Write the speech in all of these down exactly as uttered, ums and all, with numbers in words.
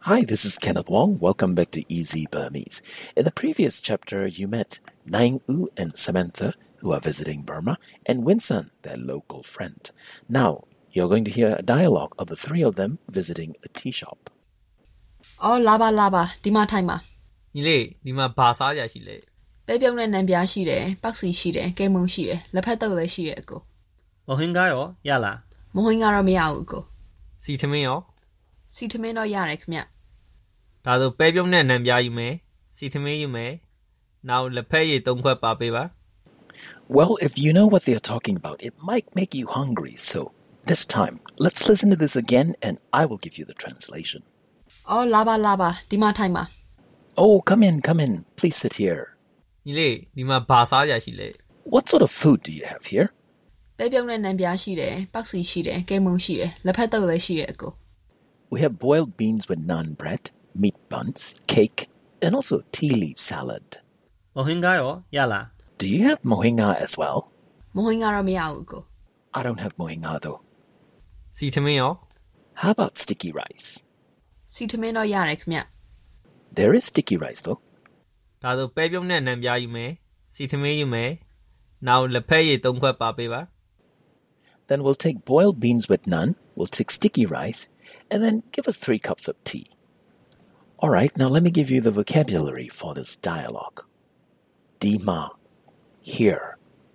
Hi, this is Kenneth Wong. Welcome back to Easy Burmese. In the previous chapter, you met Naing U and Samantha, who are visiting Burma, and Winson, their local friend. Now, you're going to hear a dialogue of the three of them visiting a tea shop. Oh, laba laba, di ma thai ma. Ni le, di ma ba sa ya shi le. Pe pyong ne nan pya shi de, pak si shi de, ke mong shi de, la phat tauk le shi de a ko. Mo hing ga yo, ya la. Mo hing ga ro ma ya wu ko. Si thamin yo. Si thamin do ya re khmya. Da so pe pyong ne nan pya yu me, si thamin yu me. Now la phat ye three khwat pa pe ba. Well, if you know what they're talking about, it might make you hungry. So this time, let's listen to this again and I will give you the translation. Oh, laba laba, di ma thai ma. Oh, come in, come in. Please sit here. Ni le, di ma ba sa ya shi le. What sort of food do you have here? Pe pyong ne nan pya shi de, pak si shi de, ke mong shi de, la phat tauk le shi de a ko. We have boiled beans with naan bread, meat buns, cake, and also tea leaf salad. Mo hing ga yo, ya la. Do you have mohinga as well? Mo hing ga ro ma ya wu ko. I don't have mohinga though. Si thamin yo. How about sticky rice? Si thamin do ya re khmya. There is sticky rice though. Da so pe pyong ne nan pya yu me, si thamin yu me. Now la phat ye three khwat pa pe ba. Then we'll take boiled beans with naan, we'll take sticky rice, and then give us three cups of tea. All right, now let me give you the vocabulary for this dialogue. Dima, here.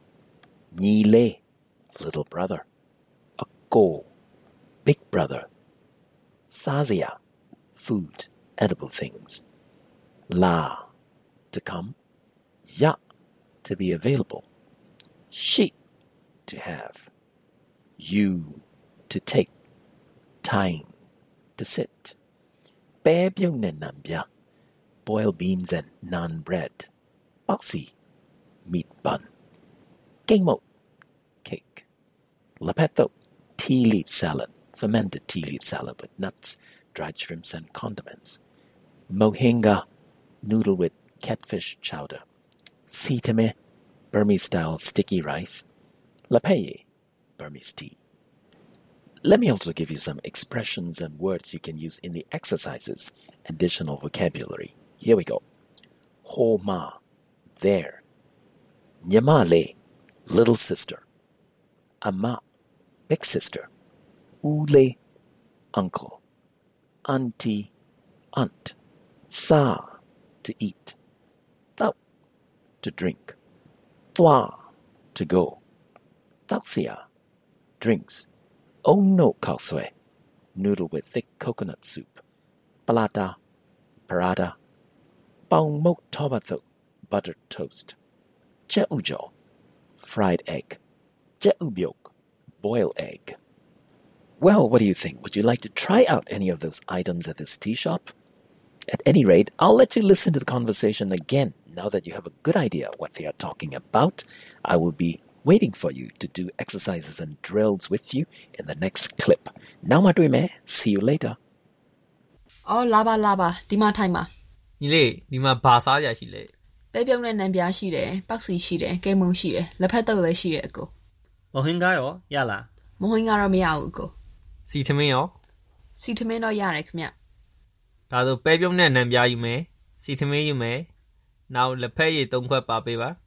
Ni le, little brother. Akko, big brother. Sazia, food, edible things. La, to come. Ya, to be available. Shi, to have. You, to take. Tying, to sit. Pe pyong ne nan pya, boiled beans and naan bread. Boxy, meat bun. Keng mo, cake. Lapeto, tea leaf salad, fermented tea leaf salad with nuts, dried shrimps and condiments. Mohinga, noodle with catfish chowder. Sitame, Burmese-style sticky rice. Lapeye, Burmese tea. Let me also give you some expressions and words you can use in the exercises, additional vocabulary. Here we go. Ho ma, there. Nyama le, little sister. Ama, big sister. Ule, uncle. Auntie, aunt. Sa, to eat. Thou, to drink. Thwa, to go. Thausia, drinks. Oh no, kaosue, noodle with thick coconut soup. Palata, parada. Paung mok tobatho, buttered toast. Je ujo, fried egg. Je ubyok, boiled egg. Well, what do you think? Would you like to try out any of those items at this tea shop? At any rate, I'll let you listen to the conversation again. Now that you have a good idea what they are talking about, I will be waiting for you to do exercises and drills with you in the next clip. Now, Madwime, see you later. Oh, laba laba, di ma thai ma. Ni le, di ma ba sa ya shi le. Pe pyong ne nan pya shi de, pak si shi de, ke mong shi de, la phat tauk le shi de a ko. Mo hing ga yo, ya la. Mo hing ga ro ma ya wu ko. Si thamin yo. Si thamin do ya re khmya. Da so pe pyong ne nan pya yu me, si thamin yu me. Now la phat ye three khwat pa pe ba.